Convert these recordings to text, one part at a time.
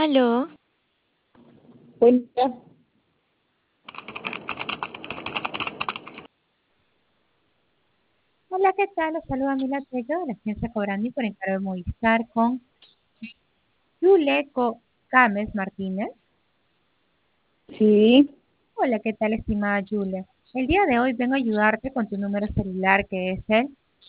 Aló, Buen día. Hola, ¿qué tal? Los saluda Mila Tello de la Agencia Cobrandi por encargo de Movistar con Yuleco Gámez Martínez. Sí, Hola, ¿qué tal, estimada Yule? El día de hoy vengo a ayudarte con tu número celular que es el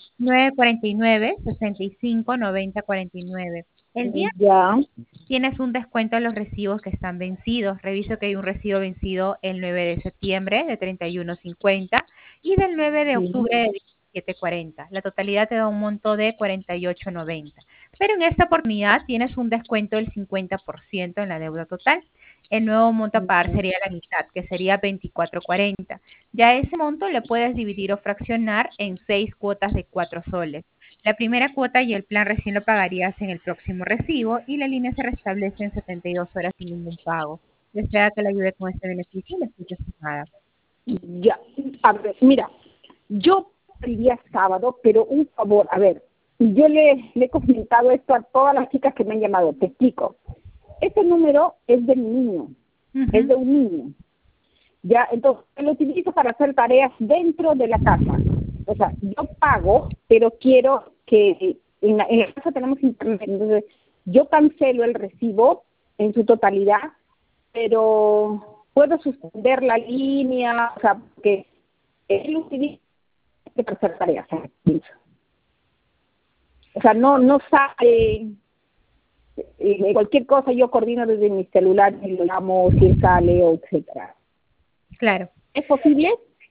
949-6590-49. El día ya, tienes un descuento en los recibos que están vencidos. Reviso que hay un recibo vencido el 9 de septiembre de 31.50 y del 9 de sí, octubre de 17.40. La totalidad te da un monto de 48.90. Pero en esta oportunidad tienes un descuento del 50% en la deuda total. El nuevo monto a pagar ya, sería la mitad, que sería 24.40. Ya ese monto le puedes dividir o fraccionar en 6 cuotas de 4 soles. La primera cuota y el plan recién lo pagarías en el próximo recibo y la línea se restablece en 72 horas sin ningún pago. Desea que le ayude con este beneficio, le escucho nada. ya. A ver, mira, yo el día sábado, pero un favor, a ver, yo le he comentado esto a todas las chicas que me han llamado, te explico. Este número es de mi niño, es de un niño. Ya, entonces lo utilizo para hacer tareas dentro de la casa. O sea, yo pago, pero quiero que en la casa tenemos internet. Entonces, yo cancelo el recibo en su totalidad, pero puedo suspender la línea, o sea, porque él utiliza para hacer tareas. O sea, no sale, cualquier cosa yo coordino desde mi celular y lo llamo si él sale o etcétera. Claro. ¿Es posible?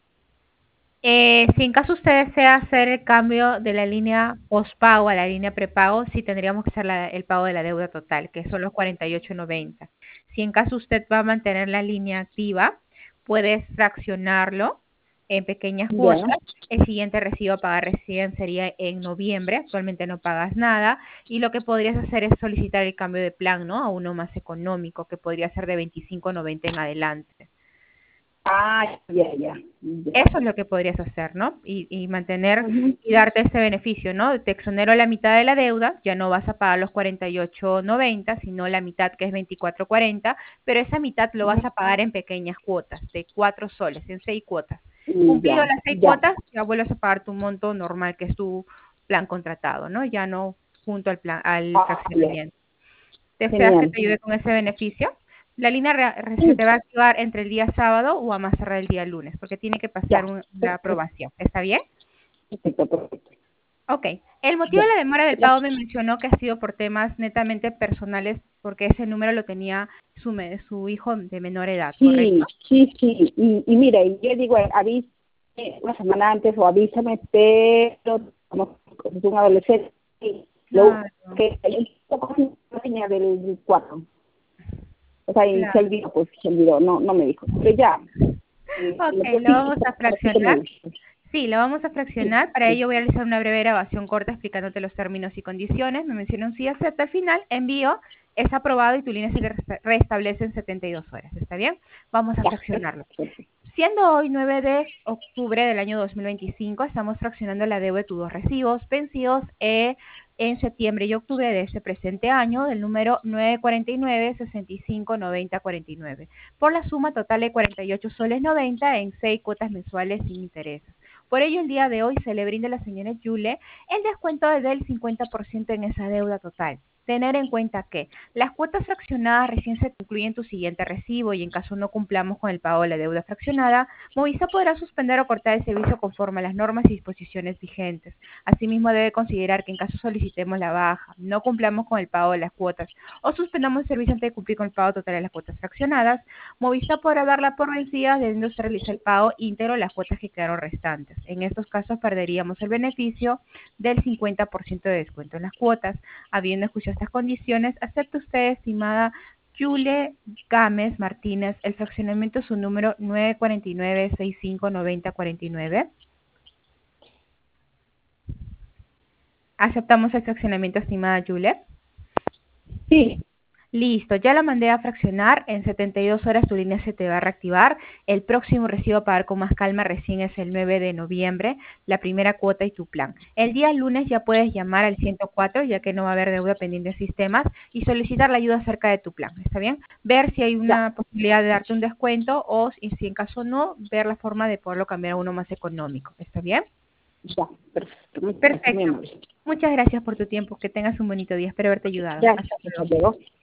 Si en caso usted desea hacer el cambio de la línea postpago a la línea prepago, sí tendríamos que hacer el pago de la deuda total, que son los 48.90. Si en caso usted va a mantener la línea activa, puedes fraccionarlo en pequeñas Ya. cuotas. El siguiente recibo a pagar recién sería en noviembre. Actualmente no pagas nada. Y lo que podrías hacer es solicitar el cambio de plan, ¿no? A uno más económico, que podría ser de 25.90 en adelante. Ah, ya. Eso es lo que podrías hacer, ¿no? Y mantener Ujú. y darte ese beneficio, ¿no? Te exonero la mitad de la deuda, ya no vas a pagar los 48.90, sino la mitad que es 24.40, pero esa mitad lo vas a pagar en pequeñas cuotas, de 4 soles, en 6 cuotas. Cumplido Ya, las 6 ya. cuotas, ya vuelves a pagar tu monto normal, que es tu plan contratado, ¿no? Ya no junto al plan, al Ah, ya. fraccionamiento. ¿Deseas que Genial. te ayude con ese beneficio? La línea se Sí, te va a activar entre el día sábado o vamos a cerrar el día lunes, porque tiene que pasar ya. la aprobación. ¿Está bien? Perfecto. Ok. El motivo Ya. de la demora del Ya. pago me mencionó que ha sido por temas netamente personales, porque ese número lo tenía su hijo de menor edad, ¿correcto? Sí. Y mira, y yo digo, avísame una semana antes o avísame, pero como es un adolescente, lo Claro, que hay una niña del 4. O sea, y se claro. olvidó, pues se olvidó, no me dijo. Pero ya, Ok, lo que lo sí, vamos a así que me fraccionar. gusta. Sí, lo vamos a fraccionar. Para ello voy a realizar una breve grabación corta explicándote los términos y condiciones. Me mencionan si acepta al final, envío, es aprobado y tu línea se restablece en 72 horas. ¿Está bien? Vamos a Ya, fraccionarlo. perfecto. Siendo hoy 9 de octubre del año 2025, estamos fraccionando la deuda de tus dos recibos vencidos en septiembre y octubre de este presente año del número 949-6590-49 por la suma total de 48 soles 90 en 6 cuotas mensuales sin intereses. Por ello, el día de hoy se le brinda a la señora Yule el descuento del 50% en esa deuda total. Tener en cuenta que las cuotas fraccionadas recién se incluyen tu siguiente recibo y en caso no cumplamos con el pago de la deuda fraccionada, Movisa podrá suspender o cortar el servicio conforme a las normas y disposiciones vigentes. Asimismo, debe considerar que en caso solicitemos la baja, no cumplamos con el pago de las cuotas o suspendamos el servicio antes de cumplir con el pago total de las cuotas fraccionadas, Movisa podrá darla por vencida debiendo se realizar el pago íntegro de las cuotas que quedaron restantes. En estos casos perderíamos el beneficio del 50% de descuento en las cuotas. Habiendo escuchado estas condiciones, ¿acepta usted, estimada Yule Gámez Martínez, el fraccionamiento su número 949-6590-49? ¿Aceptamos el fraccionamiento, estimada Yule? Sí, Listo, ya la mandé a fraccionar. En 72 horas tu línea se te va a reactivar. El próximo recibo a pagar con más calma recién es el 9 de noviembre, la primera cuota y tu plan. El día lunes ya puedes llamar al 104, ya que no va a haber deuda pendiente de sistemas, y solicitar la ayuda acerca de tu plan. ¿Está bien? Ver si hay Ya, una posibilidad de darte un descuento o si en caso no, ver la forma de poderlo cambiar a uno más económico. ¿Está bien? ya, perfecto. Muchas gracias, muy Perfecto. amable. Muchas gracias por tu tiempo. Que tengas un bonito día. Espero haberte ayudado. Gracias, Hasta hasta luego. luego.